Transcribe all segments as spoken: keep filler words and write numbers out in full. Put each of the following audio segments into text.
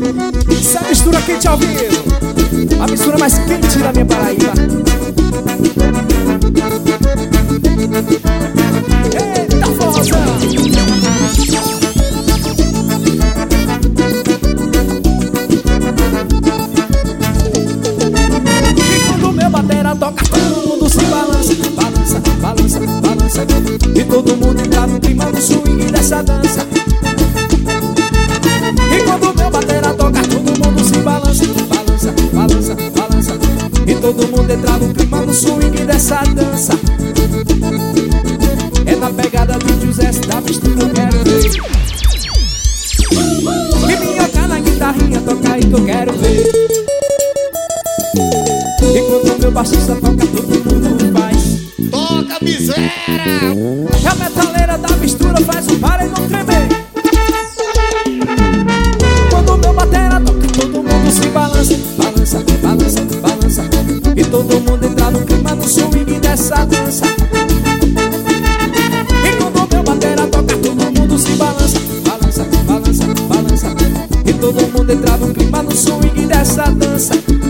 Essa mistura quente ao vivo, a mistura mais quente da minha Paraíba. Eita forrozão! E quando meu batera toca, todo mundo se balança, balança, balança, balança. E todo mundo entra no clima do swing dessa dança. E quando meu batera toca, todo mundo se balança, balança, balança, balança. E todo mundo entra no clima do swing dessa dança. É na pegada do José, da mistura eu quero ver. E minhoca na guitarrinha, toca aí que eu quero ver. E quando meu baixista toca, todo mundo faz. Toca, miséria! E a metaleira da mistura faz o paredão tremer. Quando meu batera toca, todo mundo se balança, balança, balança, balança. E todo mundo entra no clima do swing dessa dança. E quando meu batera toca, todo mundo se balança, balança, balança, balança. E todo mundo entra no clima do swing dessa dança.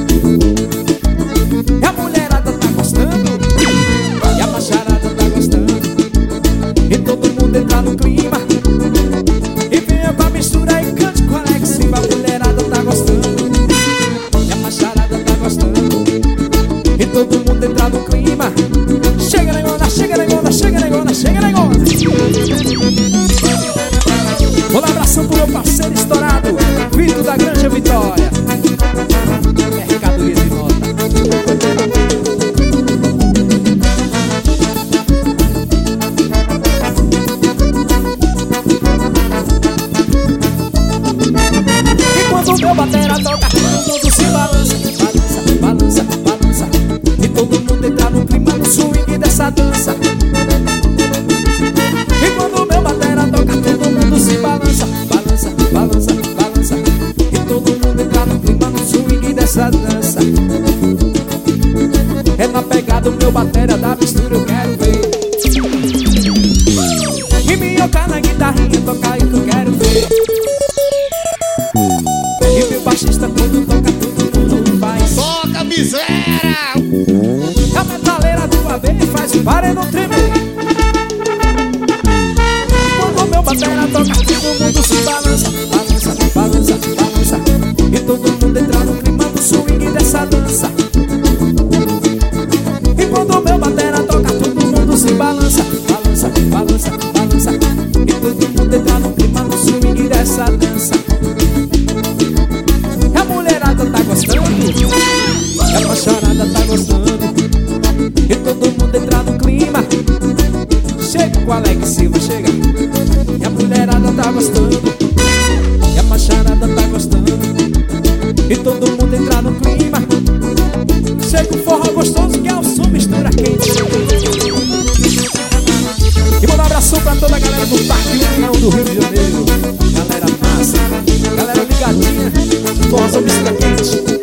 E a mulherada tá gostando, e a macharada tá gostando. E todo mundo entra no clima. E venha com a mistura e cante com a Alexiva. A mulherada tá gostando, e a macharada tá gostando. E todo mundo entra no clima. Chega negona, chega negona, chega negona, chega negona. Vou dar abração pro meu parceiro estourado, Vitor da Granja Vitória. Mercadoria de nota. E quando meu batera toca, todo mundo se balança, balança, balança, balança. E todo mundo entra no clima do swing dessa dança. E quando meu batera toca, todo mundo se balança, balança, balança, balança. E todo mundo entra no clima do swing dessa dança. É na pegada do meu batera da mistura eu quero ver. E minhoca na guitarrinha, toca aí que eu quero ver. E meu baixista quando toca, todo mundo faz. Toca, miséria! A metaleira do A B faz o paredão tremer. Quando meu batera toca, todo mundo se balança, balança, balança, balança. E todo mundo entra no clima do swing dessa dança. E quando meu batera toca, todo mundo se balança, balança, balança, balança. E todo mundo entra no clima do swing dessa dança. E a mulherada tá gostando, e a macharada tá gostando. E todo mundo entra no clima. Chega com o Alex Silva, chega. E a mulherada tá gostando, e a macharada tá gostando. E todo mundo entra no clima. Chega o forró gostoso que é o som mistura quente. E manda um abraço pra toda a galera do Parque União do Rio de Janeiro. Galera massa, galera ligadinha, forró mistura quente.